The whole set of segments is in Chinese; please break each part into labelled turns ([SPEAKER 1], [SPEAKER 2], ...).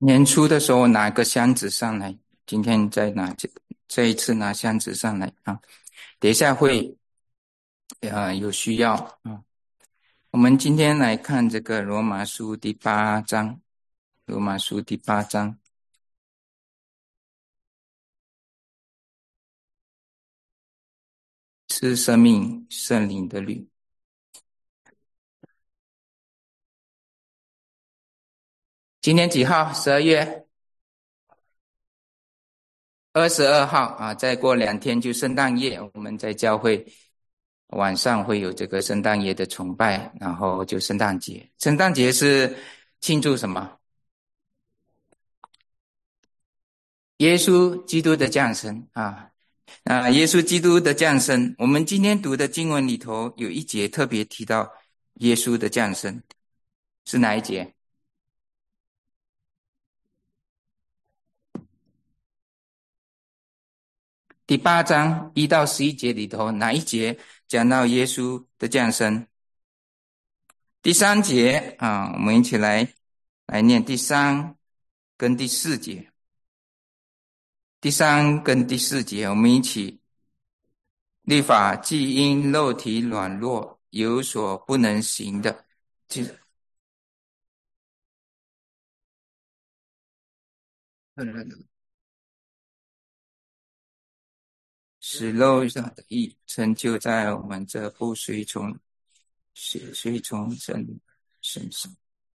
[SPEAKER 1] 年初的时候拿个箱子上来，今天再拿这一次拿箱子上来啊。等一下会有需要啊。我们今天来看这个罗马书第八章，罗马书第八章是生命圣灵的律。今天几号？12月22号啊，再过2天就圣诞夜，我们在教会晚上会有这个圣诞夜的崇拜，然后就圣诞节。圣诞节是庆祝什么？耶稣基督的降生啊。耶稣基督的降生，我们今天读的经文里头有一节特别提到耶稣的降生，是哪一节？第8章1到11节里头哪一节讲到耶稣的降生？第3节啊，我们一起来念第3跟第4节。第3跟第4节，我们一起。律法既因肉体软弱有所不能行的，使肉上的义成就在我们这不随从神身上。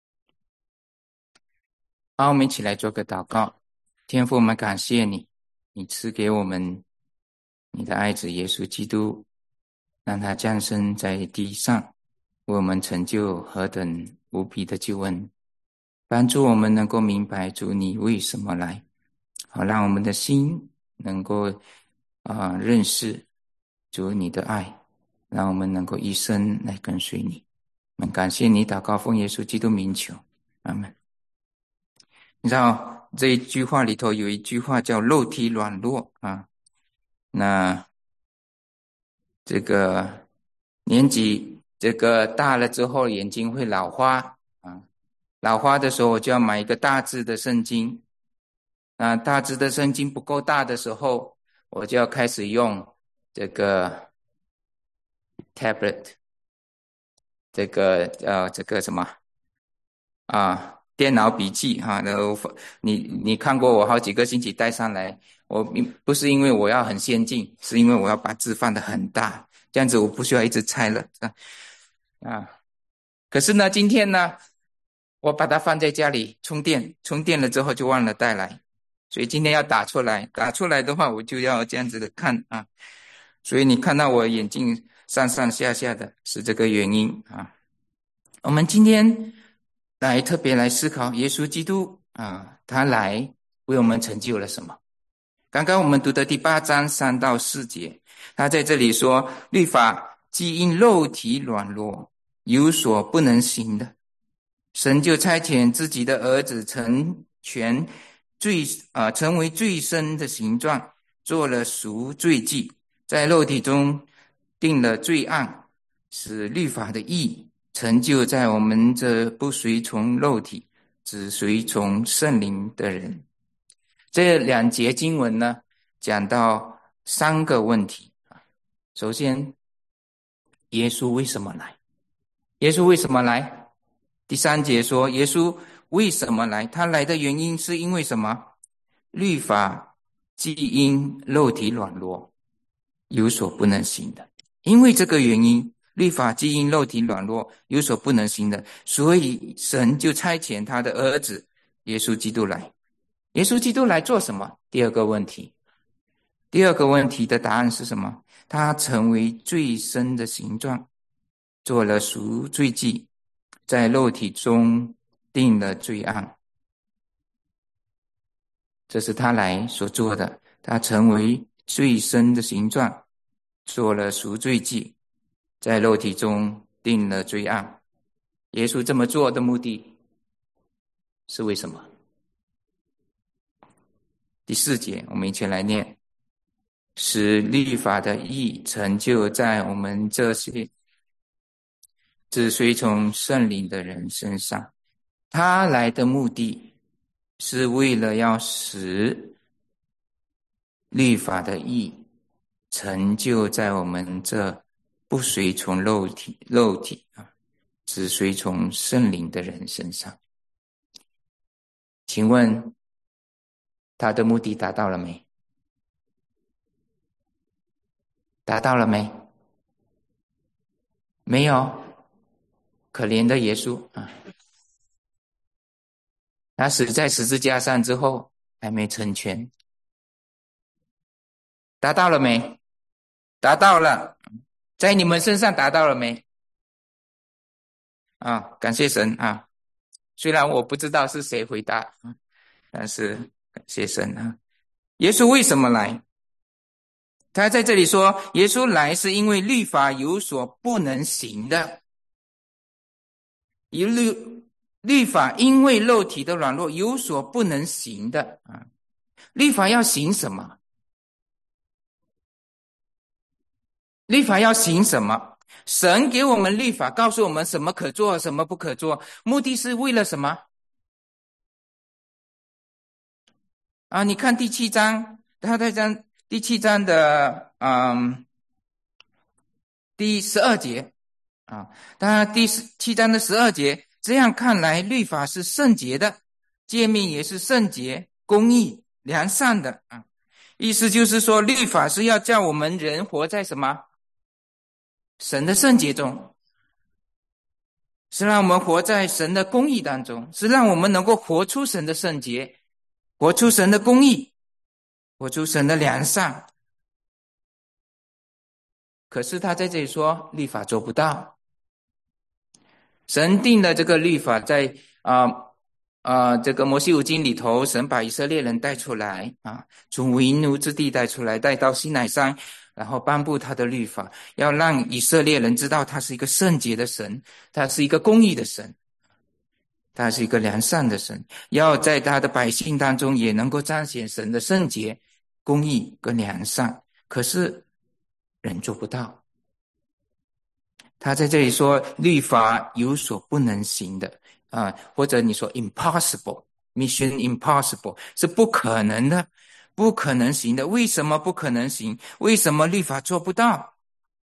[SPEAKER 1] 好，我们一起来做个祷告。天父，我们感谢你，你赐给我们你的爱子耶稣基督，让他降生在地上，为我们成就何等无比的救恩，帮助我们能够明白主你为什么来，好让我们的心能够认识主你的爱，让我们能够一生来跟随你。我们感谢你，祷告奉耶稣基督名求，阿们。你知道这一句话里头有一句话叫肉体软弱啊，那这个年纪这个大了之后眼睛会老花啊，老花的时候我就要买一个大字的圣经，那大字的圣经不够大的时候，我就要开始用这个 tablet， 这个什么电脑笔记哈，然后你看过我好几个星期带上来，我不是因为我要很先进，是因为我要把字放得很大，这样子我不需要一直拆了啊。可是呢，今天呢，我把它放在家里充电了之后就忘了带来，所以今天要打出来的话，我就要这样子的看啊。所以你看到我眼镜上上下下的是这个原因啊。我们今天特别来思考耶稣基督啊，他来为我们成就了什么？刚刚我们读的第8章3到4节，他在这里说，律法既因肉体软弱有所不能行的，神就差遣自己的儿子成为最深的形状，做了赎罪祭，在肉体中定了罪案，使律法的义成就在我们这不随从肉体只随从圣灵的人。这2节经文呢，讲到3个问题。首先，耶稣为什么来？耶稣为什么来？第3节说，耶稣为什么来？他来的原因是因为什么？律法既因肉体软弱有所不能行的，因为这个原因，律法既因肉体软弱有所不能行的，所以神就差遣他的儿子耶稣基督来。耶稣基督来做什么？第二个问题的答案是什么？他成为最深的形状，做了赎罪祭，在肉体中定了罪案。这是他来所做的，他成为最深的形状，做了赎罪祭，在肉体中定了罪案。耶稣这么做的目的是为什么？第4节我们一起来念，使律法的义成就在我们这些只随从圣灵的人身上。他来的目的是为了要使律法的义成就在我们这不随从肉体只随从圣灵的人身上。请问他的目的达到了没？达到了没？没有。可怜的耶稣他死在十字架上之后还没成全。达到了没？达到了。在你们身上达到了没？感谢神虽然我不知道是谁回答但是感谢神耶稣为什么来？他在这里说耶稣来是因为律法有所不能行的。律法因为肉体的软弱有所不能行的律法要行什么？律法要行什么？神给我们律法，告诉我们什么可做，什么不可做，目的是为了什么？你看第七章，他在第七章的第12节当然第7章的12节，这样看来律法是圣洁的，诫命也是圣洁、公义、良善的意思就是说律法是要叫我们人活在什么？神的圣洁中，是让我们活在神的公义当中，是让我们能够活出神的圣洁，活出神的公义，活出神的良善。可是他在这里说律法做不到。神定了这个律法在这个摩西五经里头，神把以色列人带出来从为奴之地带出来，带到西乃山，然后颁布他的律法，要让以色列人知道他是一个圣洁的神，他是一个公义的神，他是一个良善的神，要在他的百姓当中也能够彰显神的圣洁、公义跟良善。可是人做不到。他在这里说律法有所不能行的或者你说 impossible mission impossible 是不可能的，不可能行的。为什么不可能行？为什么律法做不到？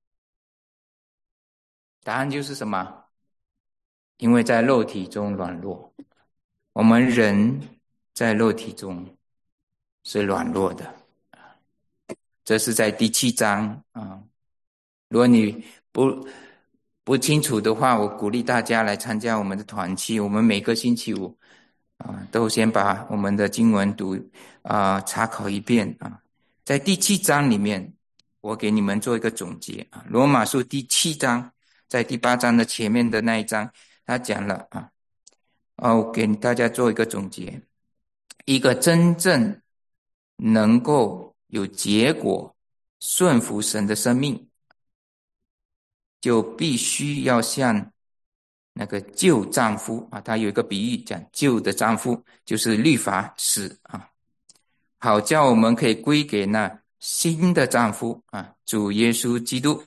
[SPEAKER 1] 答案就是什么？因为在肉体中软弱。我们人在肉体中是软弱的。这是在第7章如果你不清楚的话，我鼓励大家来参加我们的团契。我们每个星期五都先把我们的经文查考一遍在第7章里面，我给你们做一个总结罗马书第7章，在第8章的前面的那一章，他讲了我给大家做一个总结。一个真正能够有结果、顺服神的生命，就必须要像那个旧丈夫他有一个比喻讲旧的丈夫就是律法使好叫我们可以归给那新的丈夫主耶稣基督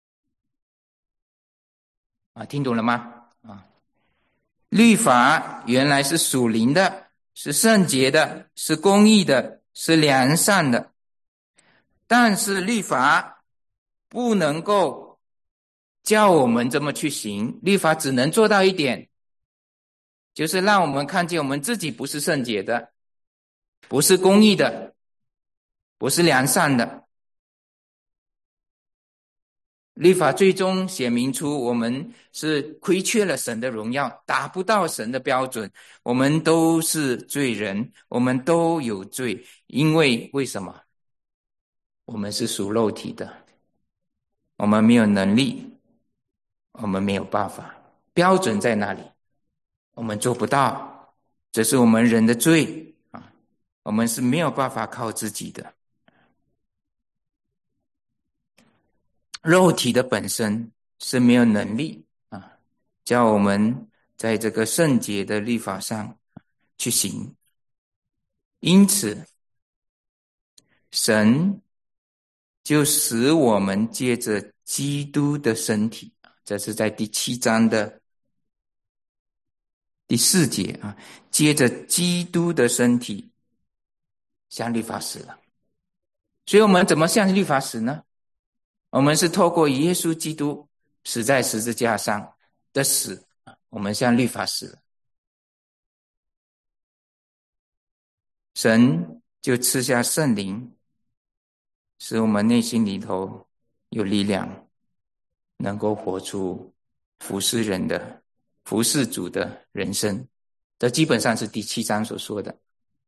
[SPEAKER 1] 听懂了吗律法原来是属灵的，是圣洁的，是公义的，是良善的，但是律法不能够叫我们这么去行，律法只能做到一点，就是让我们看见我们自己不是圣洁的，不是公义的，不是良善的。律法最终显明出我们是亏缺了神的荣耀，达不到神的标准，我们都是罪人，我们都有罪。因为什么？我们是属肉体的，我们没有能力，我们没有办法。标准在哪里？我们做不到，这是我们人的罪我们是没有办法靠自己的。肉体的本身是没有能力叫我们在这个圣洁的律法上去行。因此神就使我们借着基督的身体，这是在第7章的第4节啊，接着基督的身体向律法死了。所以我们怎么向律法死呢？我们是透过耶稣基督死在十字架上的死，我们向律法死了。神就赐下圣灵，使我们内心里头有力量，能够活出服侍人的、服侍主的人生。这基本上是第7章所说的。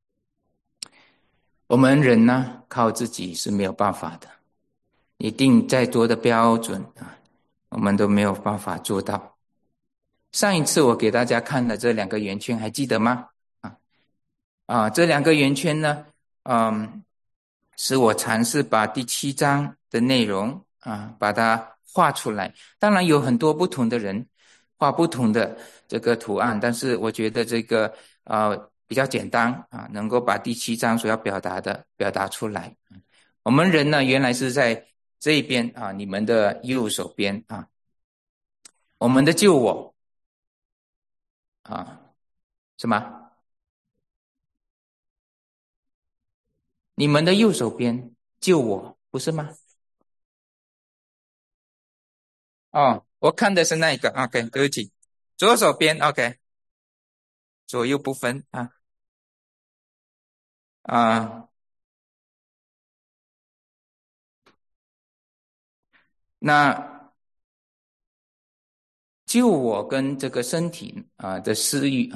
[SPEAKER 1] 我们人呢，靠自己是没有办法的，你定再多的标准啊，我们都没有办法做到。上一次我给大家看的这2个圆圈还记得吗？这2个圆圈呢，是我尝试把第7章的内容把它画出来。当然有很多不同的人画不同的这个图案，但是我觉得这个比较简单能够把第7章所要表达的表达出来。我们人呢，原来是在这一边你们的右手边我们的救我什么？你们的右手边救我，不是吗？我看的是那一个 OK， 对不起，左手边 OK， 左右不分那救我跟这个身体的私欲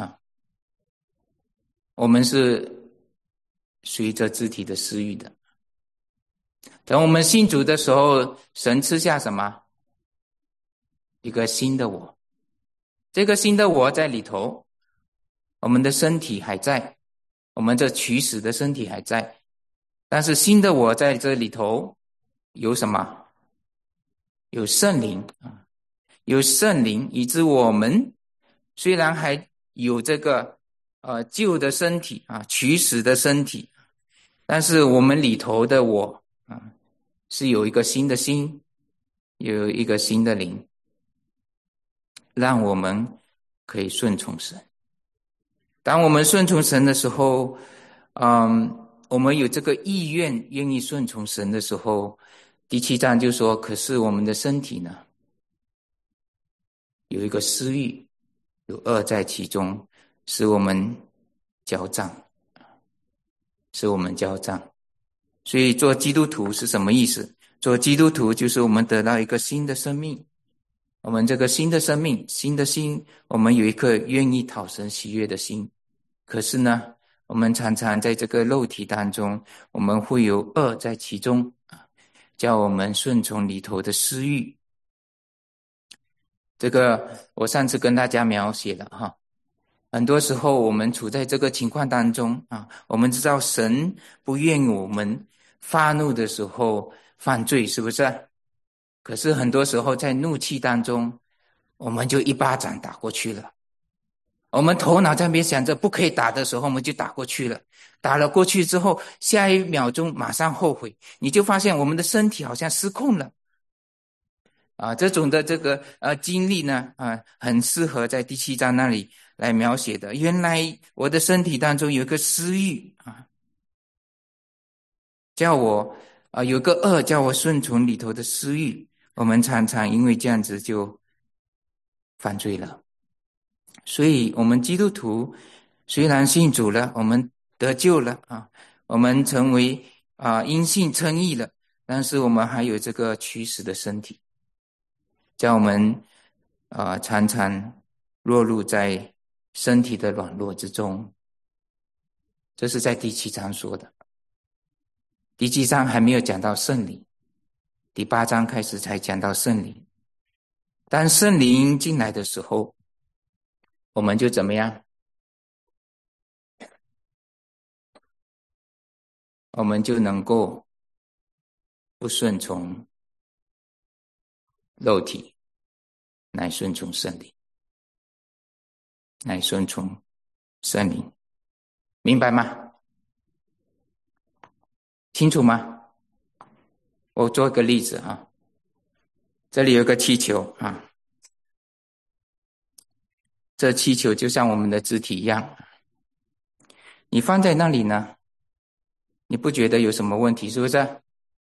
[SPEAKER 1] 我们是随着肢体的私欲的。等我们信主的时候，神赐下什么？一个新的我。这个新的我在里头，我们的身体还在，我们这取死的身体还在，但是新的我在这里头有什么？有圣灵有圣灵，以致我们虽然还有这个旧的身体取死的身体，但是我们里头的我是有一个新的心，有一个新的灵，让我们可以顺从神。当我们顺从神的时候我们有这个意愿愿意顺从神的时候，第7章就说，可是我们的身体呢，有一个私欲，有恶在其中，使我们交战。所以做基督徒是什么意思？做基督徒就是我们得到一个新的生命，我们这个新的生命，新的心，我们有一颗愿意讨神喜悦的心。可是呢，我们常常在这个肉体当中，我们会有恶在其中叫我们顺从里头的私欲。这个我上次跟大家描写了很多时候我们处在这个情况当中我们知道神不愿我们发怒的时候犯罪，是不是？可是很多时候在怒气当中，我们就一巴掌打过去了。我们头脑在那边想着不可以打的时候，我们就打过去了。打了过去之后，下一秒钟马上后悔，你就发现我们的身体好像失控了。这种的这个经历呢很适合在第7章那里来描写的。原来我的身体当中有一个私欲叫我有个恶叫我顺从里头的私欲，我们常常因为这样子就犯罪了。所以我们基督徒虽然信主了，我们得救了我们成为因信称义了，但是我们还有这个驱使的身体，叫我们常常落入在身体的软弱之中。这是在第7章说的。第7章还没有讲到圣灵，第8章开始才讲到圣灵。当圣灵进来的时候，我们就怎么样？我们就能够不顺从肉体，乃顺从圣灵，乃顺从圣灵。明白吗？清楚吗？我做个例子这里有个气球这气球就像我们的肢体一样，你放在那里呢，你不觉得有什么问题，是不是？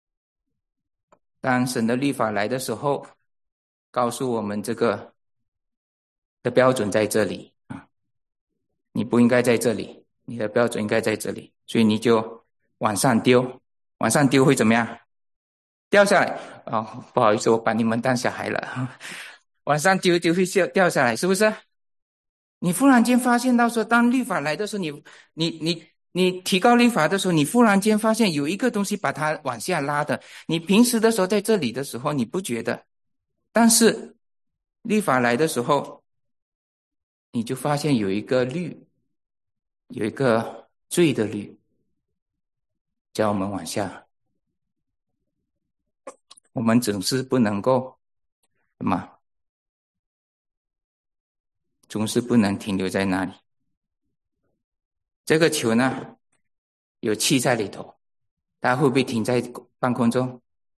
[SPEAKER 1] 当神的律法来的时候，告诉我们这个的标准在这里啊，你不应该在这里，你的标准应该在这里，所以你就往上丢，往上丢会怎么样？掉下来哦，不好意思，我把你们当小孩了。往上丢就会掉下来，是不是？你忽然间发现到说，当律法来的时候，你提高律法的时候，你忽然间发现有一个东西把它往下拉的。你平时的时候在这里的时候，你不觉得，但是律法来的时候，你就发现有一个律，有一个罪的律，叫我们往下。我们总是不能够什么，总是不能停留在那里。这个球呢，有气在里头，它会不会停在半空中？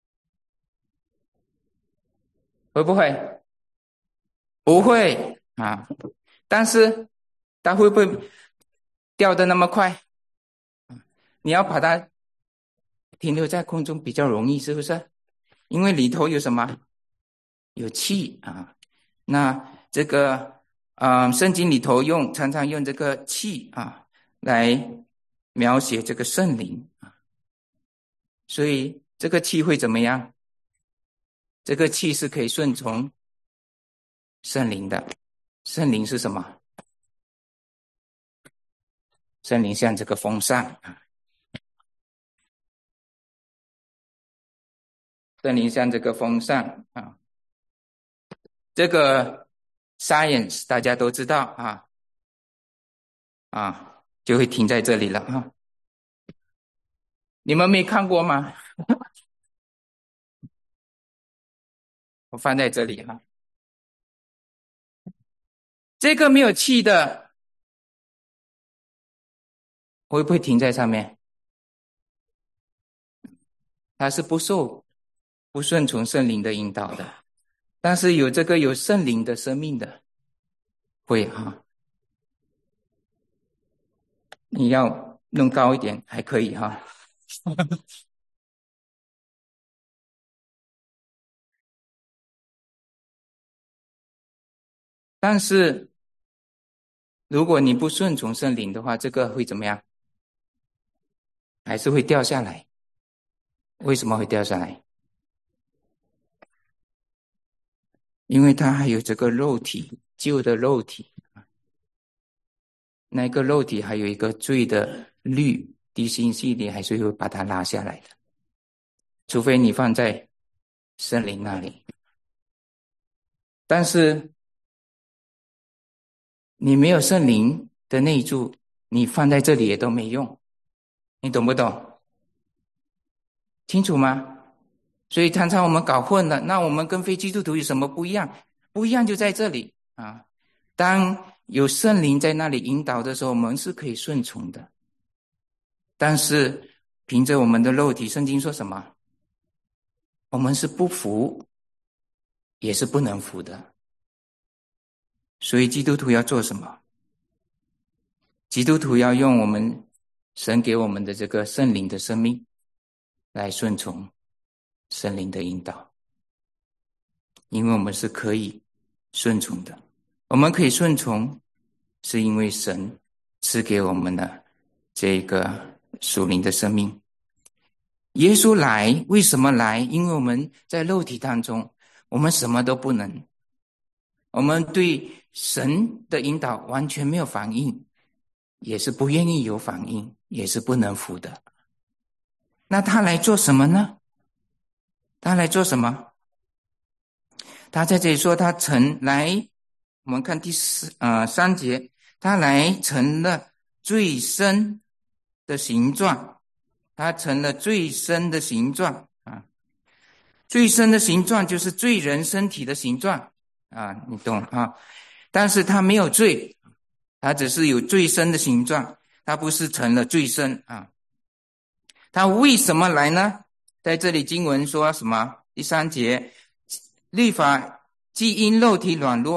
[SPEAKER 1] 会不会？不会啊。但是它会不会掉得那么快？你要把它停留在空中比较容易，是不是？因为里头有什么？有气啊。那这个圣经里头常常用这个气啊来描写这个圣灵啊，所以这个气会怎么样？这个气是可以顺从圣灵的。圣灵是什么？圣灵像这个风扇啊，圣灵像这个风扇啊。这个 science 大家都知道就会停在这里了啊。你们没看过吗？我放在这里哈。这个没有气的，会不会停在上面？它是不顺从圣灵的引导的。但是有这个有圣灵的生命的，会哈。你要弄高一点还可以哈。但是如果你不顺从圣灵的话，这个会怎么样？还是会掉下来。为什么会掉下来？因为它还有这个肉体，旧的肉体，那个肉体还有一个罪的律，地心系列还是会把它拉下来的，除非你放在圣灵那里。但是你没有圣灵的内住，你放在这里也都没用，你懂不懂？清楚吗？所以常常我们搞混了，那我们跟非基督徒有什么不一样？不一样就在这里啊！当有圣灵在那里引导的时候，我们是可以顺从的。但是凭着我们的肉体，圣经说什么？我们是不服，也是不能服的。所以基督徒要做什么？基督徒要用我们神给我们的这个圣灵的生命来顺从圣灵的引导，因为我们是可以顺从的。我们可以顺从，是因为神赐给我们的这个属灵的生命。耶稣来，为什么来？因为我们在肉体当中，我们什么都不能，我们对神的引导完全没有反应，也是不愿意有反应，也是不能服的。那他来做什么呢？他来做什么？他在这里说他曾来，我们看第3节，他来成了最深的形状，他成了最深的形状啊，最深的形状就是罪人身体的形状啊，你懂啊？但是他没有罪，他只是有最深的形状，他不是成了最深啊。他为什么来呢？在这里经文说什么？第3节，律法既因肉体软弱，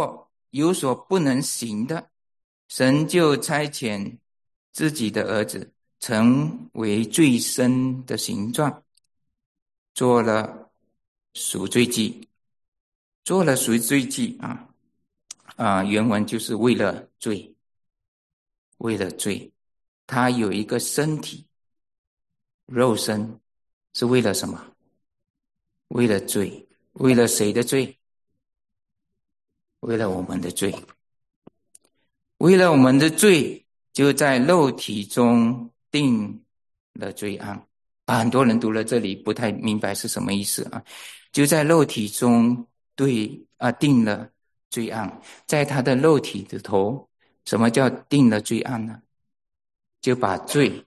[SPEAKER 1] 有所不能行的，神就差遣自己的儿子成为罪身的形状，做了赎罪祭。做了赎罪祭原文就是为了罪，为了罪。他有一个身体，肉身，是为了什么？为了罪。为了谁的罪？为了我们的罪。为了我们的罪，就在肉体中定了罪案。很多人读了这里不太明白是什么意思啊？就在肉体中定了罪案。在他的肉体里头，什么叫定了罪案呢？就把罪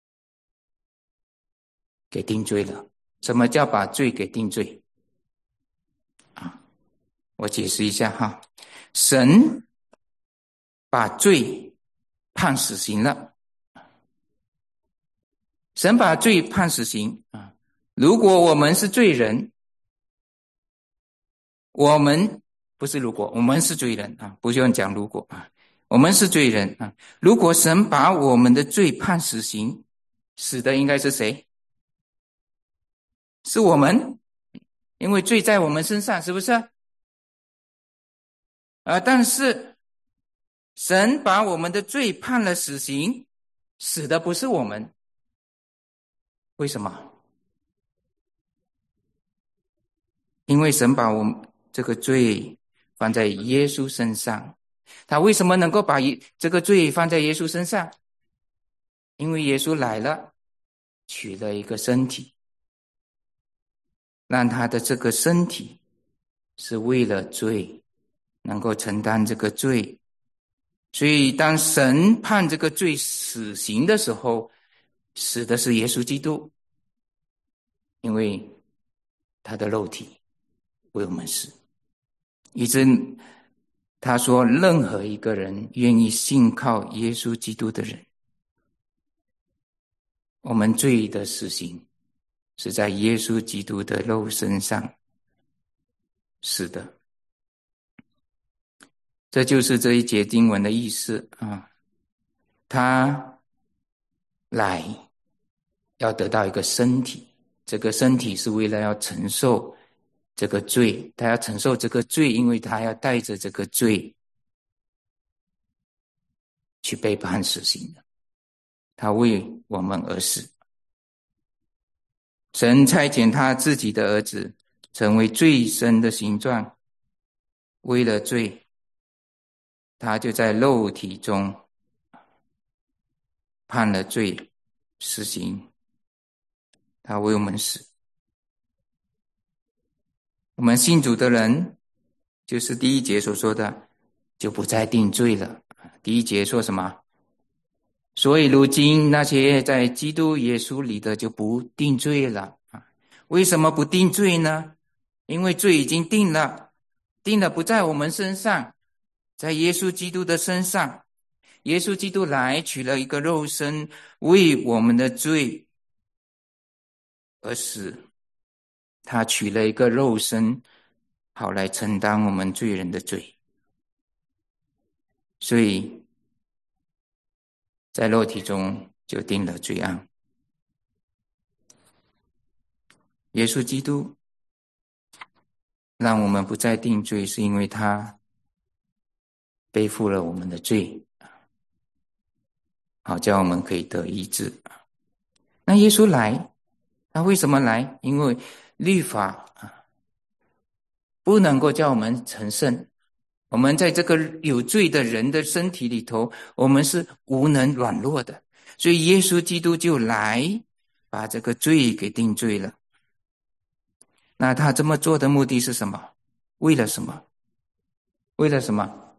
[SPEAKER 1] 给定罪了。什么叫把罪给定罪啊？我解释一下哈。神把罪判死刑了。神把罪判死刑啊！如果我们是罪人，我们不是如果，我们是罪人啊！不用讲如果啊，我们是罪人啊！如果神把我们的罪判死刑，死的应该是谁？是我们，因为罪在我们身上，是不是？但是神把我们的罪判了死刑，死的不是我们，为什么？因为神把我们这个罪放在耶稣身上。他为什么能够把这个罪放在耶稣身上？因为耶稣来了，取了一个身体，让他的这个身体是为了罪，能够承担这个罪。所以当神判这个罪死刑的时候，死的是耶稣基督，因为他的肉体为我们死。以致他说，任何一个人愿意信靠耶稣基督的人，我们罪的死刑是在耶稣基督的肉身上死的。这就是这一节经文的意思啊。他来要得到一个身体，这个身体是为了要承受这个罪，他要承受这个罪，因为他要带着这个罪去被判死刑的。他为我们而死。神差遣他自己的儿子成为罪身的形状，为了罪，他就在肉体中判了罪死刑，他为我们死。我们信主的人，就是第一节所说的，就不再定罪了。第一节说什么？所以如今那些在基督耶稣里的就不定罪了。为什么不定罪呢？因为罪已经定了，定了不在我们身上，在耶稣基督的身上。耶稣基督来取了一个肉身，为我们的罪而死。他取了一个肉身，好来承担我们罪人的罪。所以在肉体中就定了罪案。耶稣基督让我们不再定罪，是因为他背负了我们的罪，好叫我们可以得医治。那耶稣来，他为什么来？因为律法不能够叫我们成圣。我们在这个有罪的人的身体里头，我们是无能软弱的，所以耶稣基督就来把这个罪给定罪了。那他这么做的目的是什么？为了什么？为了什么？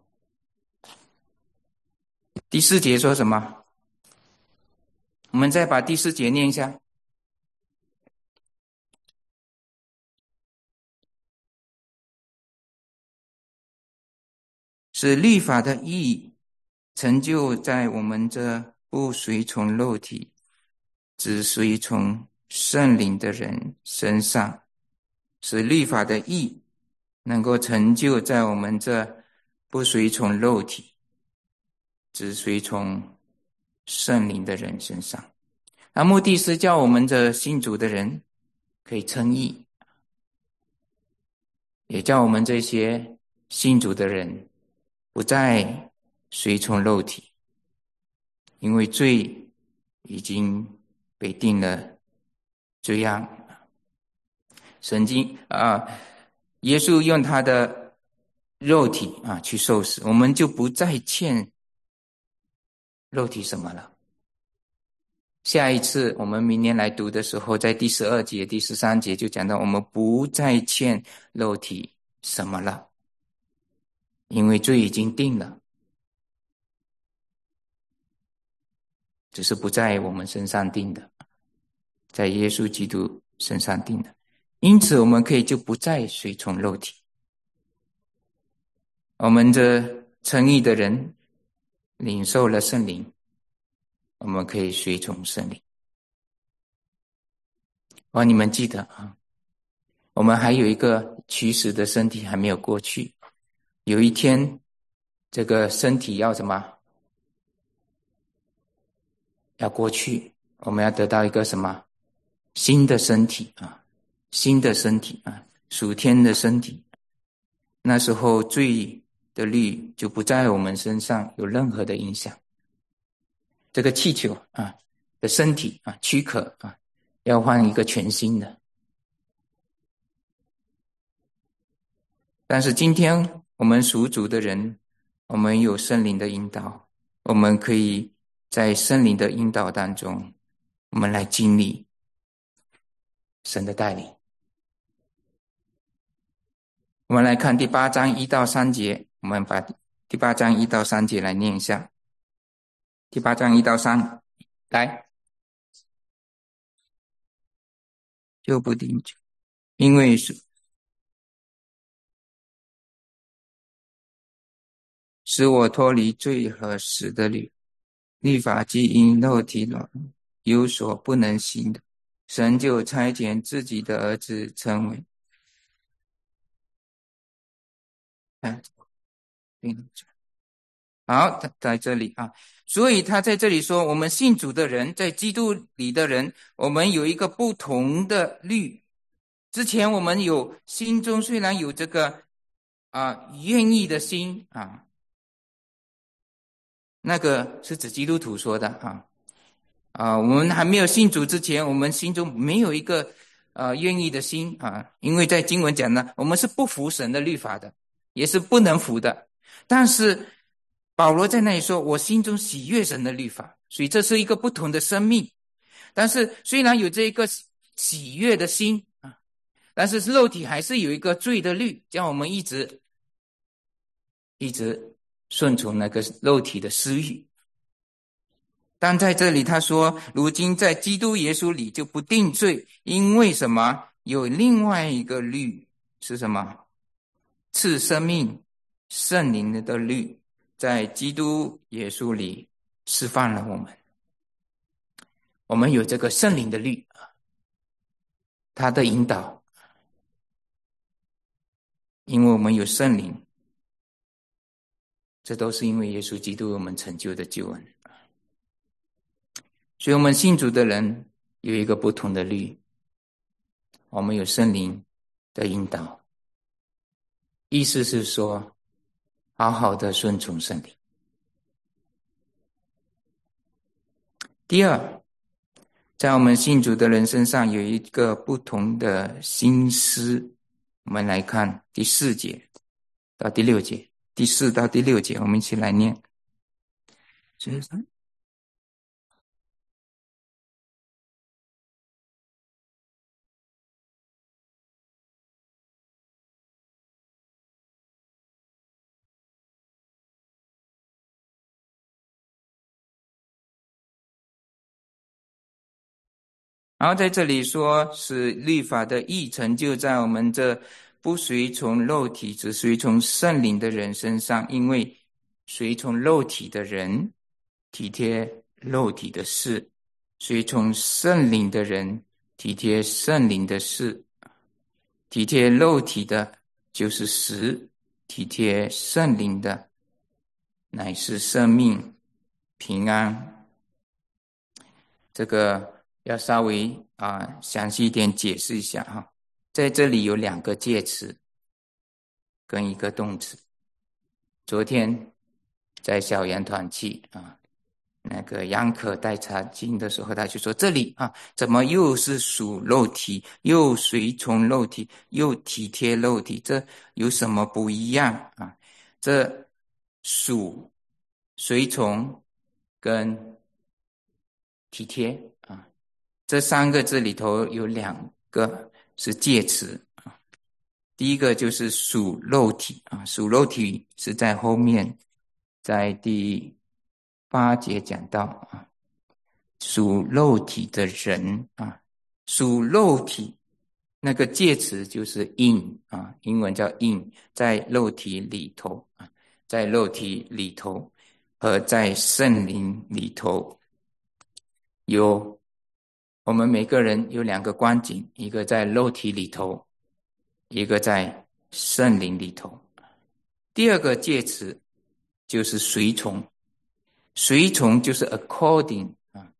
[SPEAKER 1] 第4节说什么？我们再把第4节念一下。使律法的义成就在我们这不随从肉体，只随从圣灵的人身上。使律法的义能够成就在我们这不随从肉体，只随从圣灵的人身上。那目的是叫我们的信主的人可以称义，也叫我们这些信主的人不再随从肉体，因为罪已经被定了罪案。耶稣用他的肉体去受死，我们就不再欠肉体什么了。下一次我们明年来读的时候，在第12节、第13节就讲到我们不再欠肉体什么了，因为罪已经定了，只是不在我们身上定的，在耶稣基督身上定的。因此我们可以就不再随从肉体。我们这称义的人领受了圣灵，我们可以随从圣灵。你们记得我们还有一个驱使的身体还没有过去，有一天这个身体要什么？要过去，我们要得到一个什么？新的身体新的身体属天的身体。那时候罪的律就不在我们身上有任何的影响。这个气球的身体躯壳要换一个全新的。但是今天我们属主的人，我们有圣灵的引导，我们可以在圣灵的引导当中，我们来经历神的带领。我们来看第8章1到3节，我们把第8章1到3节来念一下。第8章1到3，来，就不定罪，因为使我脱离罪和死的律法既因肉体有所不能行的，神就差遣自己的儿子成为好，在这里所以他在这里说，我们信主的人，在基督里的人，我们有一个不同的律。之前我们心中虽然有这个愿意的心那个是指基督徒说的我们还没有信主之前，我们心中没有一个愿意的心因为在经文讲呢，我们是不服神的律法的，也是不能服的。但是保罗在那里说，我心中喜悦神的律法，所以这是一个不同的生命。但是虽然有这一个喜悦的心但是肉体还是有一个罪的律，叫我们一直顺从那个肉体的私欲。但在这里他说，如今在基督耶稣里就不定罪，因为什么？有另外一个律是什么？赐生命圣灵的律，在基督耶稣里释放了我们。我们有这个圣灵的律他的引导，因为我们有圣灵，这都是因为耶稣基督为我们成就的救恩。所以我们信主的人有一个不同的律，我们有圣灵的引导，意思是说好好的顺从圣灵。第二，在我们信主的人身上有一个不同的心思。我们来看第4节到第6节，第4到第6节，我们一起来念。然后在这里说，使律法的义成就在我们这不随从肉体只随从圣灵的人身上，因为随从肉体的人体贴肉体的事，随从圣灵的人体贴圣灵的事。体贴肉体的就是死， 体贴圣灵的，乃是生命平安。这个要稍微详细一点解释一下哈。在这里有2个介词跟1个动词。昨天在小羊团契那个杨可带查经的时候，他就说这里怎么又是属肉体，又随从肉体，又体贴肉体，这有什么不一样这属、随从跟体贴这3个字里头有2个是介词第一个就是属肉体属肉体是在后面，在第8节讲到属肉体的人属肉体那个介词就是 in 英文叫 in， 在肉体里头在肉体里头和在圣灵里头我们每个人有2个光景，一个在肉体里头，一个在圣灵里头。第2个介词就是随从，随从就是 according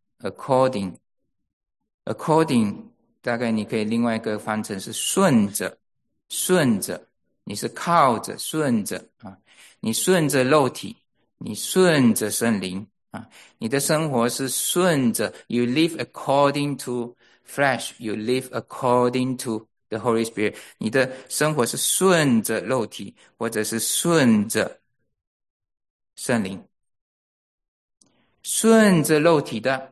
[SPEAKER 1] according 大概你可以另外一个翻成是顺着，你是靠着顺着你顺着肉体，你顺着圣灵你的生活是顺着 you live according to flesh, you live according to the Holy Spirit， 你的生活是顺着肉体或者是顺着圣灵。顺着肉体的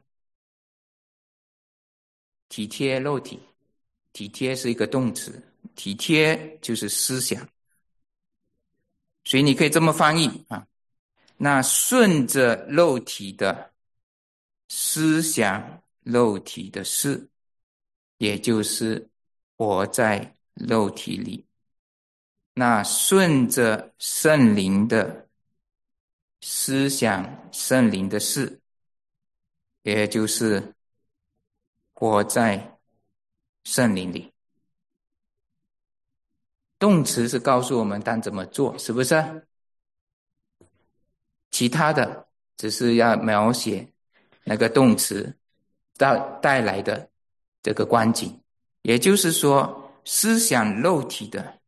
[SPEAKER 1] 体贴肉体，体贴是一个动词，体贴就是思想，所以你可以这么翻译那顺着肉体的思想肉体的事，也就是活在肉体里。那顺着圣灵的思想圣灵的事，也就是活在圣灵里。动词是告诉我们当怎么做，是不是？其他的只是要描写那个动词带来的这个光景。也就是说，思想肉体的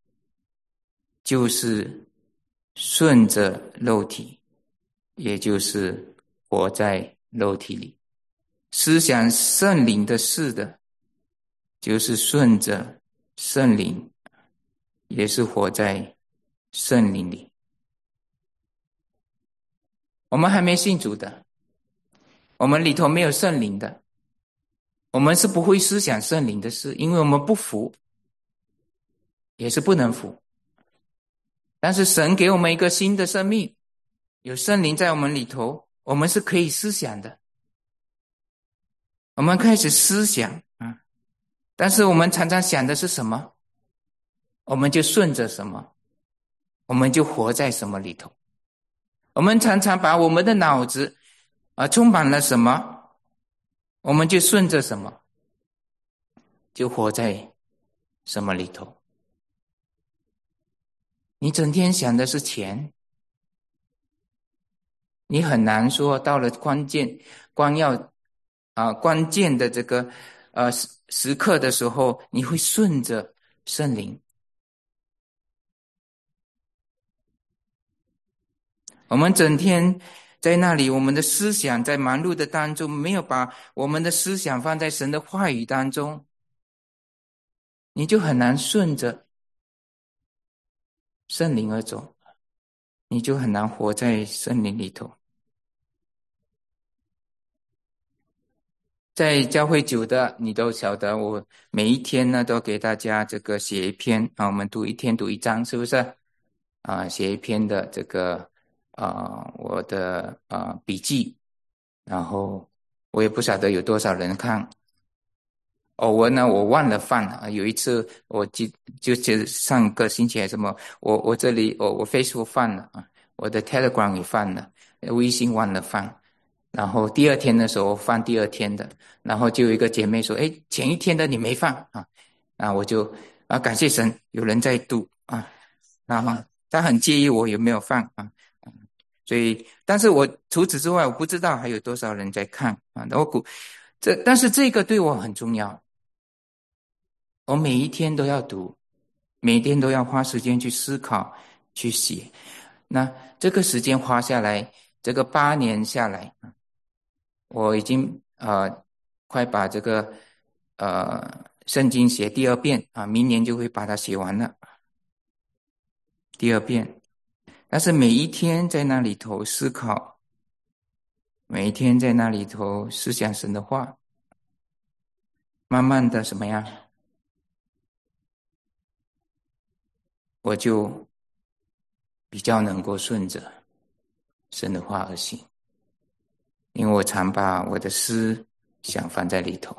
[SPEAKER 1] 就是顺着肉体，也就是活在肉体里。思想圣灵的事的就是顺着圣灵，也是活在圣灵里。我们还没信主的，我们里头没有圣灵的，我们是不会思想圣灵的事，因为我们不服，也是不能服。但是神给我们一个新的生命，有圣灵在我们里头，我们是可以思想的。我们开始思想但是我们常常想的是什么，我们就顺着什么，我们就活在什么里头。我们常常把我们的脑子充满了什么，我们就顺着什么，就活在什么里头。你整天想的是钱，你很难说到了关键的这个时刻的时候，你会顺着圣灵。我们整天在那里，我们的思想在忙碌的当中，没有把我们的思想放在神的话语当中，你就很难顺着圣灵而走，你就很难活在圣灵里头。在教会久的你都晓得，我每一天呢都给大家这个写一篇我们一天读1章，是不是写一篇的这个我的笔记，然后我也不晓得有多少人看。偶尔呢我忘了放有一次我就上个星期还是什么，我这里我 Facebook 放了我的 Telegram 也放了，微信忘了放，然后第2天的时候放第2天的，然后就有一个姐妹说前一天的你没放我就感谢神有人在读然后他很介意我有没有放啊。所以，但是我除此之外，我不知道还有多少人在看啊。但是这个对我很重要，我每一天都要读，每天都要花时间去思考、去写。那这个时间花下来，这个8年下来，我已经快把这个圣经写第二遍啊，明年就会把它写完了。第二遍，但是每一天在那里头思考，每一天在那里头思想神的话，慢慢的什么样，我就比较能够顺着神的话而行，因为我常把我的思想放在里头。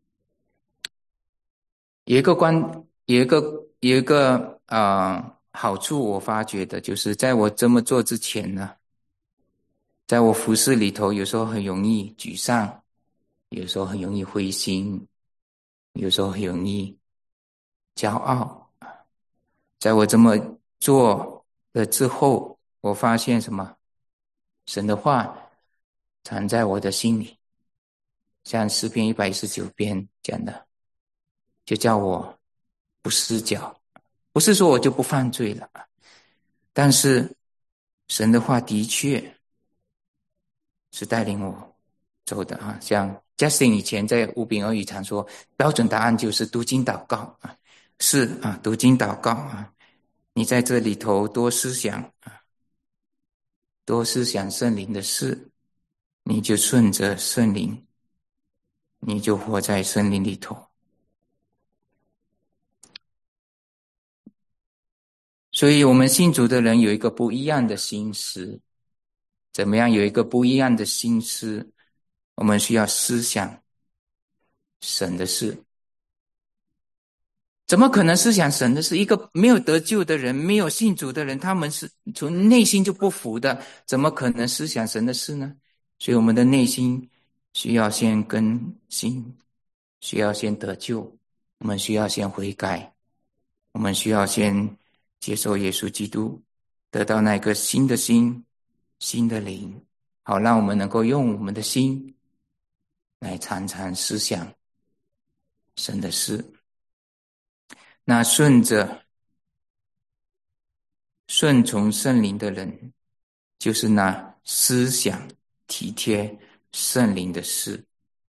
[SPEAKER 1] 有一个好处，我发觉的就是在我这么做之前呢，在我服事里头，有时候很容易沮丧，有时候很容易灰心，有时候很容易骄傲。在我这么做了之后，我发现什么？神的话藏在我的心里，像诗篇119篇讲的，就叫我不失脚。不是说我就不犯罪了，但是神的话的确是带领我走的啊。像 Justin 以前在无饼俄语常说，标准答案就是读经祷告啊。是啊，读经祷告啊，你在这里头多思想啊，多思想圣灵的事，你就顺着圣灵，你就活在圣灵里头。所以我们信主的人有一个不一样的心思，怎么样有一个不一样的心思？我们需要思想神的事。怎么可能思想神的事？一个没有得救的人，没有信主的人，他们是从内心就不服的，怎么可能思想神的事呢？所以我们的内心需要先更新，需要先得救，我们需要先悔改，我们需要先接受耶稣基督，得到那个新的心、新的灵，好让我们能够用我们的心来常常思想神的事。那顺从圣灵的人，就是那思想体贴圣灵的事。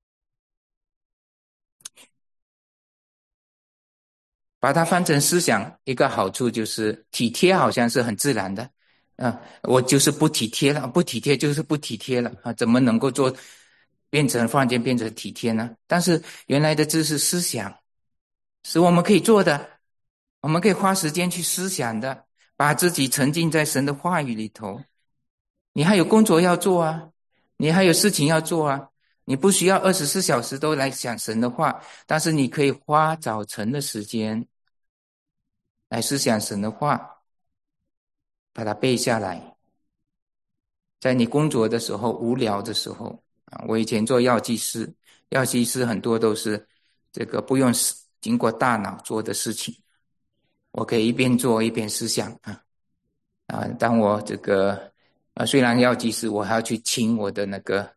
[SPEAKER 1] 把它翻成思想，一个好处就是体贴好像是很自然的我就是不体贴了，不体贴就是不体贴了怎么能够忽然间变成体贴呢？但是原来的字是思想，是我们可以做的，我们可以花时间去思想的，把自己沉浸在神的话语里头。你还有工作要做啊，你还有事情要做啊，你不需要24小时都来想神的话，但是你可以花早晨的时间来思想神的话，把它背下来。在你工作的时候，无聊的时候我以前做药剂师，药剂师很多都是这个不用经过大脑做的事情，我可以一边做一边思想当我这个虽然药剂师，我还要去清我的那个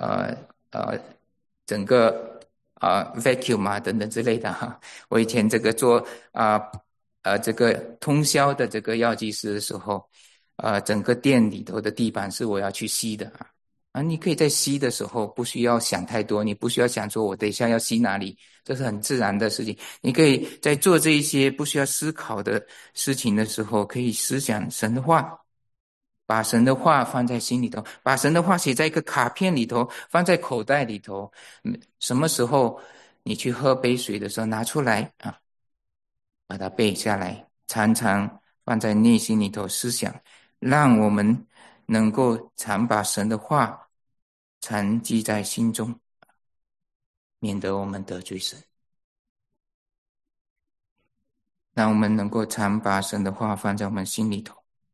[SPEAKER 1] 整个vacuum 等等之类的我以前这个做这个通宵的这个药剂师的时候整个店里头的地板是我要去吸的你可以在吸的时候不需要想太多，你不需要想说我等一下要吸哪里，这是很自然的事情。你可以在做这一些不需要思考的事情的时候，可以思想神的话，把神的话放在心里头，把神的话写在一个卡片里头，放在口袋里头。什么时候你去喝杯水的时候拿出来把它背下来，常常放在内心里头思想，让我们能够常把神的话常记在心中，免得我们得罪神。让我们能够常把神的话放在我们心里头。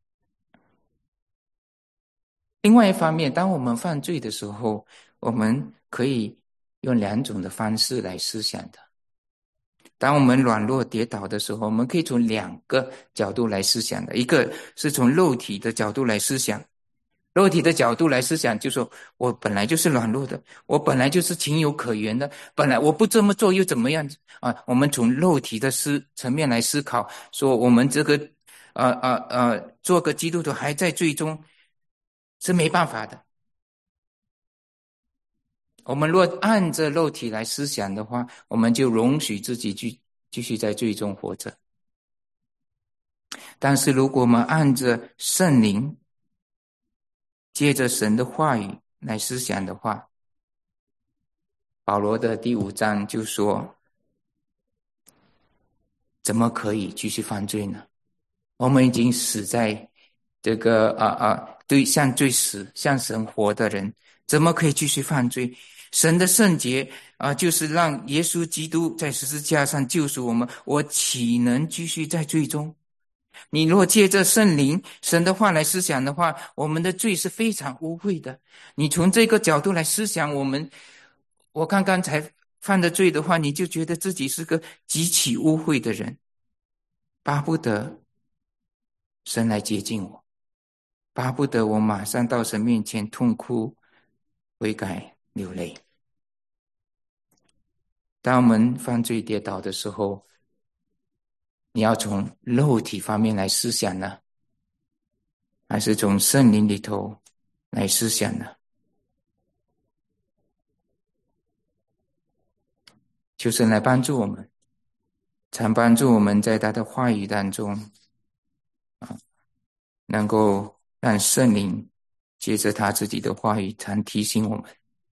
[SPEAKER 1] 另外一方面，当我们犯罪的时候，我们可以用2种的方式来思想的。 当我们软弱跌倒的时候，我们可以从两个角度来思想的。一个是从肉体的角度来思想，肉体的角度来思想，就说我本来就是软弱的，我本来就是情有可原的，本来我不这么做又怎么样啊？我们从肉体的层面来思考，说我们这个做个基督徒还在最终是没办法的。我们若按着肉体来思想的话，我们就容许自己继续在最终活着。但是如果我们按着圣灵，借着神的话语来思想的话，保罗的第5章就说，怎么可以继续犯罪呢？我们已经死在这个对向罪死向神活的人，怎么可以继续犯罪？神的圣洁就是让耶稣基督在十字架上救赎我们，我岂能继续在罪中？你若借着圣灵神的话来思想的话，我们的罪是非常污秽的。你从这个角度来思想我刚刚才犯的罪的话，你就觉得自己是个极其污秽的人，巴不得神来接近我，巴不得我马上到神面前痛哭悔改流泪。当我们犯罪跌倒的时候，你要从肉体方面来思想呢，还是从圣灵里头来思想呢？求神来帮助我们，常帮助我们在他的话语当中能够让圣灵借着他自己的话语常提醒我们，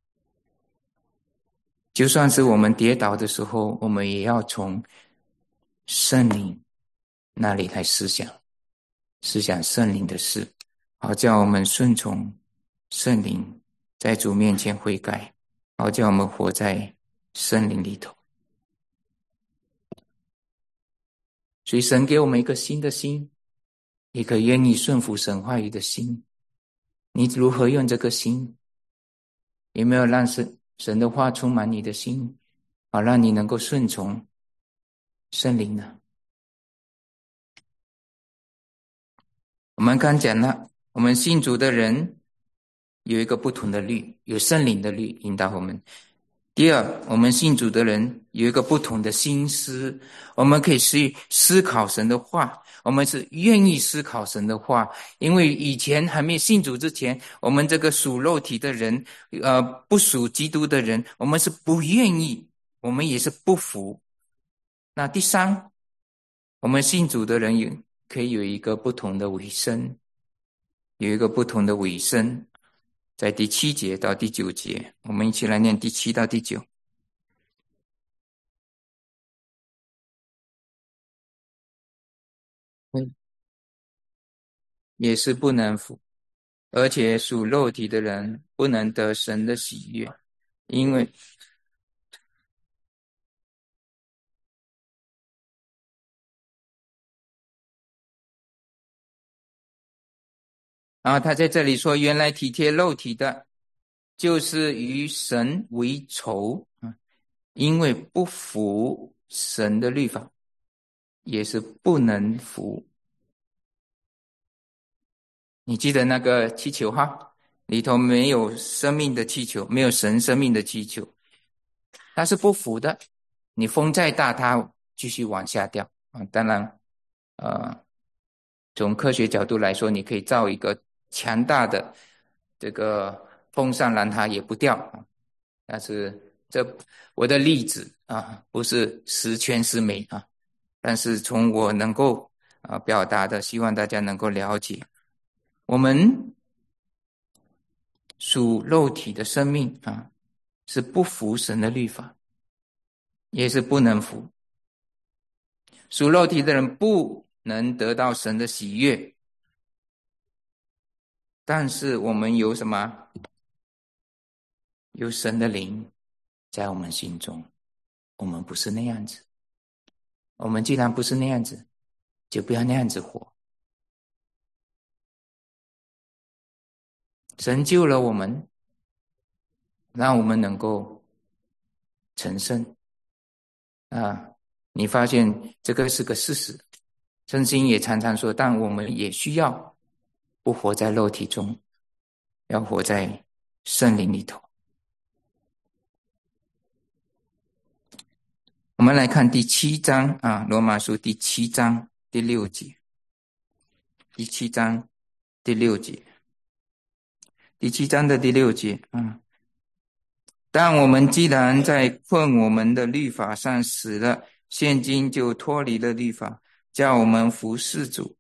[SPEAKER 1] 就算是我们跌倒的时候，我们也要从圣灵那里来思想圣灵的事，好叫我们顺从圣灵，在主面前悔改，好叫我们活在圣灵里头。所以神给我们一个新的心，一个愿意顺服神话语的心。你如何用这个心？有没有让神的话充满你的心，好让你能够顺从圣灵呢？我们刚讲了，我们信主的人有一个不同的律，有圣灵的律引导我们。第二，我们信主的人有一个不同的心思，我们可以去思考神的话，我们是愿意思考神的话，因为以前还没信主之前，我们这个属肉体的人，不属基督的人，我们是不愿意，我们也是不服。那第三，我们信主的人可以有一个不同的尾声，有一个不同的尾声。在第7节到第9节，我们一起来念第7到第9。也是不能服，而且属肉体的人不能得神的喜悦，因为他在这里说，原来体贴肉体的，就是与神为仇，因为不服神的律法，也是不能服。你记得那个气球哈，里头没有生命的气球，没有神生命的气球，它是不服的。你风再大，它继续往下掉当然，从科学角度来说，你可以造一个强大的这个风扇，让它也不掉但是我的例子不是十全十美但是从我能够表达的，希望大家能够了解，我们属肉体的生命是不服神的律法，也是不能服。属肉体的人不能得到神的喜悦，但是我们有什么？有神的灵在我们心中，我们不是那样子。我们既然不是那样子，就不要那样子活。神救了我们，让我们能够成圣你发现这个是个事实。圣经也常常说，但我们也需要不活在肉体中，要活在圣灵里头。我们来看第7章啊，罗马书第7章第6节。第7章第6节。第7章的第6节啊，但我们既然在困我们的律法上死了，现今就脱离了律法，叫我们服侍主。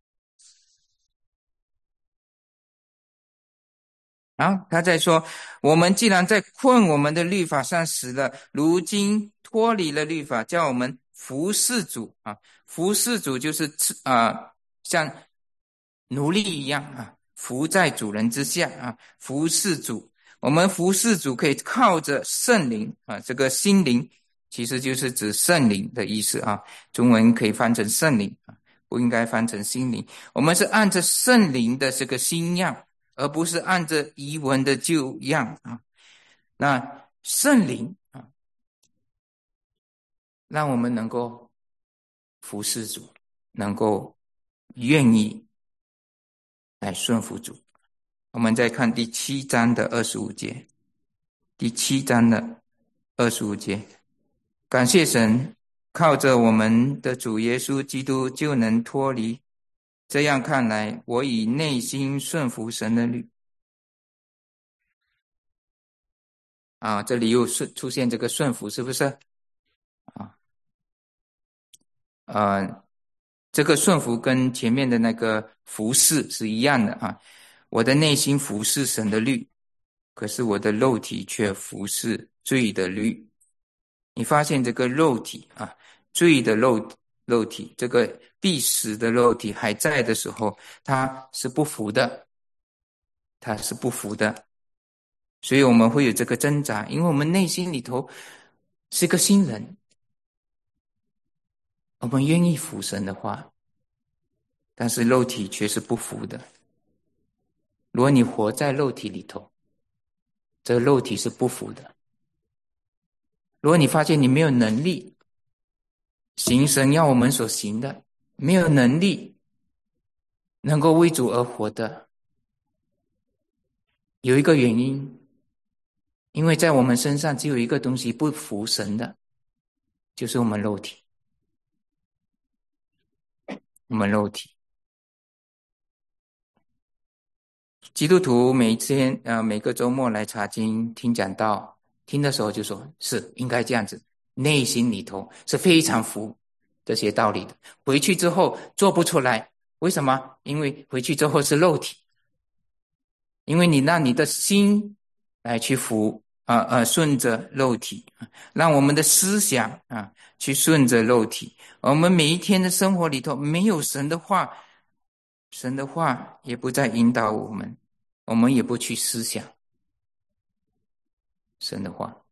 [SPEAKER 1] 他在说，我们既然在困我们的律法上死了，如今脱离了律法，叫我们服侍主啊。服侍主就是像奴隶一样啊，服在主人之下啊，服侍主。我们服侍主可以靠着圣灵啊，这个心灵其实就是指圣灵的意思啊，中文可以翻成圣灵啊，不应该翻成心灵。我们是按着圣灵的这个心样，而不是按着遗文的旧样啊。那圣灵啊，让我们能够服侍主，能够愿意来顺服主。我们再看第7章的25节。第7章的25节，感谢神，靠着我们的主耶稣基督就能脱离。这样看来，我以内心顺服神的律。这里又出现这个顺服，是不是？这个顺服跟前面的那个服侍是一样的啊。我的内心服侍神的律，可是我的肉体却服侍罪的律。你发现这个肉体啊，罪的肉体，这个必死的肉体还在的时候，它是不服的，它是不服的。所以我们会有这个挣扎，因为我们内心里头是个新人，我们愿意服神的话，但是肉体却是不服的。如果你活在肉体里头，这个肉体是不服的。如果你发现你没有能力行神要我们所行的，没有能力能够为主而活的，有一个原因，因为在我们身上只有一个东西不服神的，就是我们肉体。我们肉体。基督徒每个周末来查经听讲道，听的时候就说是应该这样子，内心里头是非常服这些道理的，回去之后做不出来。为什么？因为回去之后是肉体，因为你让你的心来去服顺着肉体，让我们的思想去顺着肉体。我们每一天的生活里头没有神的话，神的话也不再引导我们，我们也不去思想神的话。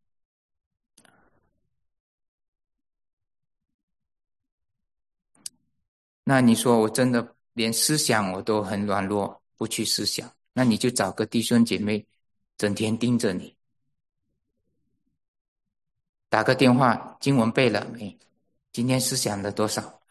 [SPEAKER 1] 那你说我真的连思想我都很软弱，不去思想，那你就找个弟兄姐妹整天盯着你，打个电话，经文背了没？今天思想了多少？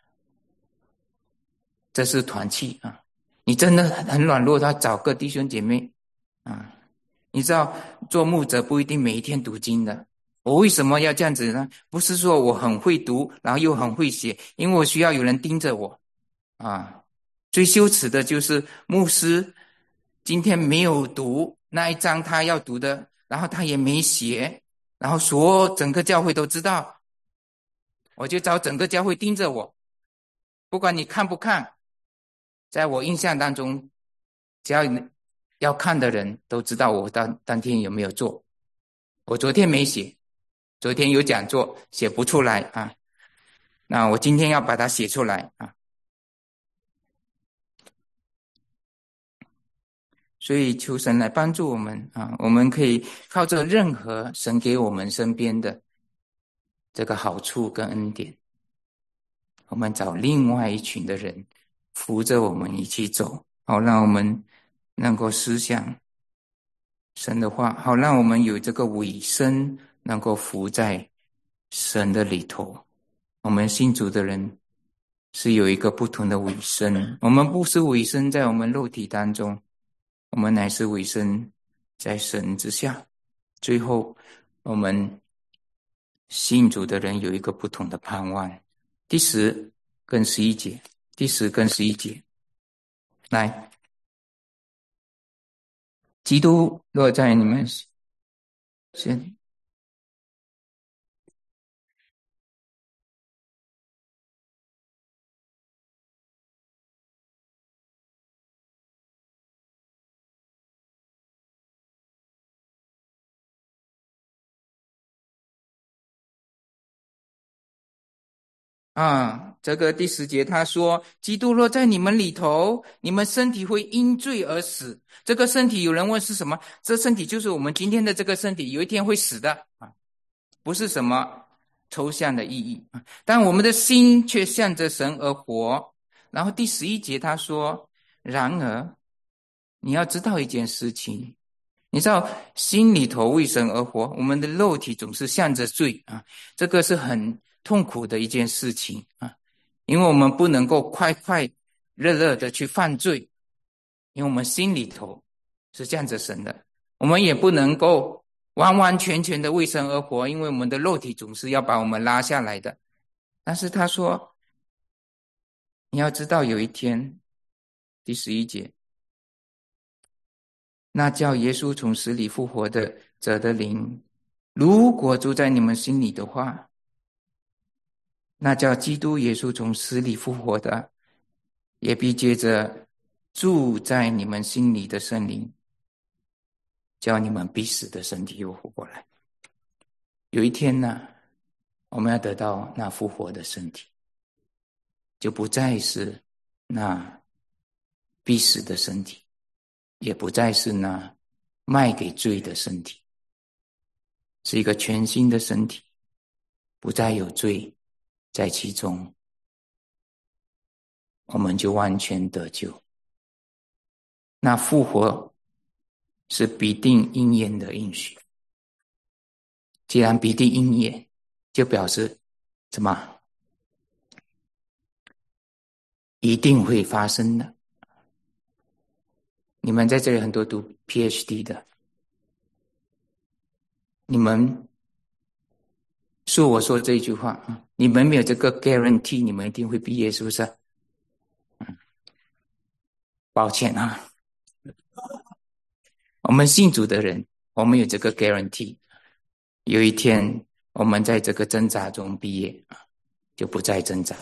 [SPEAKER 1] 这是团契啊！你真的很软弱，他找个弟兄姐妹啊！你知道做牧者不一定每一天读经的。我为什么要这样子呢？不是说我很会读，然后又很会写，因为我需要有人盯着我啊。最羞耻的就是牧师今天没有读那一章他要读的，然后他也没写，然后整个教会都知道，我就找整个教会盯着我，不管你看不看，在我印象当中，只要看的人都知道我当天有没有做。我昨天没写，昨天有讲座写不出来啊，那我今天要把它写出来啊。所以求神来帮助我们啊，我们可以靠着任何神给我们身边的这个好处跟恩典，我们找另外一群的人扶着我们一起走，好让我们能够思想神的话，好让我们有这个尾声能够伏在神的里头。 我们信主的人是有一个不同的委身，我们不是委身在我们肉体当中，我们乃是委身在神之下。最后我们信主的人有一个不同的盼望。第10跟11节，第10跟11节，来，基督落在你们心里。这个第10节他说，基督若在你们里头，你们身体会因罪而死。这个身体有人问是什么？这身体就是我们今天的这个身体，有一天会死的不是什么抽象的意义但我们的心却向着神而活。然后第11节他说，然而你要知道一件事情，你知道心里头为神而活，我们的肉体总是向着罪这个是很痛苦的一件事情因为我们不能够快快乐乐的去犯罪，因为我们心里头是向着神的。我们也不能够完完全全的为神而活，因为我们的肉体总是要把我们拉下来的。但是他说，你要知道有一天，第11节，那叫耶稣从死里复活的者的灵，如果住在你们心里的话，那叫基督耶稣从死里复活的，也必接着住在你们心里的圣灵，叫你们必死的身体又活过来。有一天呢，我们要得到那复活的身体，就不再是那必死的身体，也不再是那卖给罪的身体，是一个全新的身体，不再有罪在其中，我们就完全得救。那复活是必定应验的应许，既然必定应验，就表示什么？一定会发生的。你们在这里很多读 PhD 的，你们恕我说这一句话你们没有这个 guarantee 你们一定会毕业，是不是？抱歉我们信主的人，我们有这个 guarantee， 有一天我们在这个挣扎中毕业就不再挣扎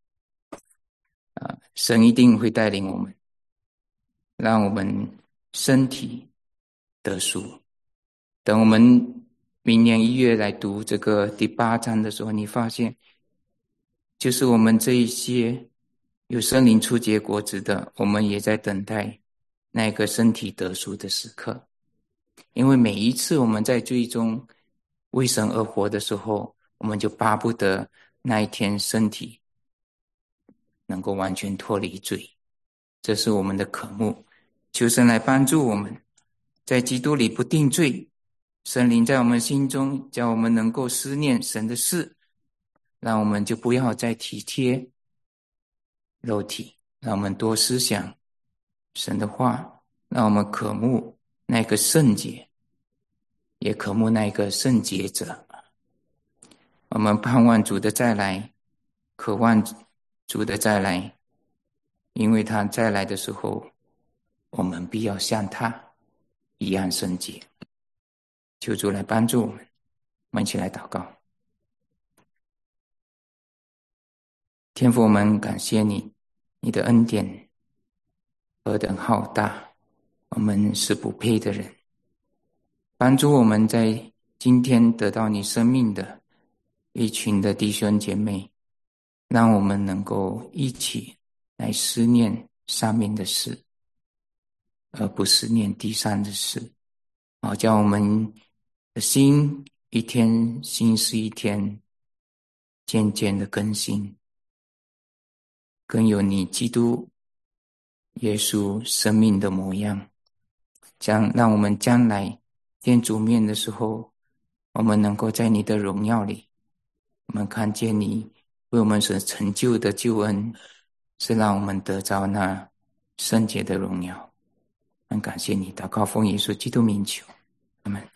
[SPEAKER 1] 神一定会带领我们，让我们身体得赎。等我们明年1月来读这个第8章的时候，你发现就是我们这一些有圣灵初结果子的，我们也在等待那个身体得赎的时刻。因为每一次我们在罪中为神而活的时候，我们就巴不得那一天身体能够完全脱离罪，这是我们的渴慕。求神来帮助我们，在基督里不定罪，圣灵在我们心中，叫我们能够思念神的事，让我们就不要再体贴肉体，让我们多思想神的话，让我们渴慕那个圣洁，也渴慕那个圣洁者。我们盼望主的再来，渴望主的再来，因为他再来的时候，我们必要像他一样圣洁。求主来帮助我们，我们一起来祷告。天父，我们感谢你，你的恩典何等浩大，我们是不配的人。帮助我们在今天得到你生命的一群的弟兄姐妹，让我们能够一起来思念上面的事，而不是念地上的事。叫我们的心一天心思一天渐渐的更新，更有你基督耶稣生命的模样，让我们将来见主面的时候，我们能够在你的荣耀里，我们看见你为我们所成就的救恩，是让我们得着那圣洁的荣耀。很感谢你，祷告奉耶稣基督名求，阿们。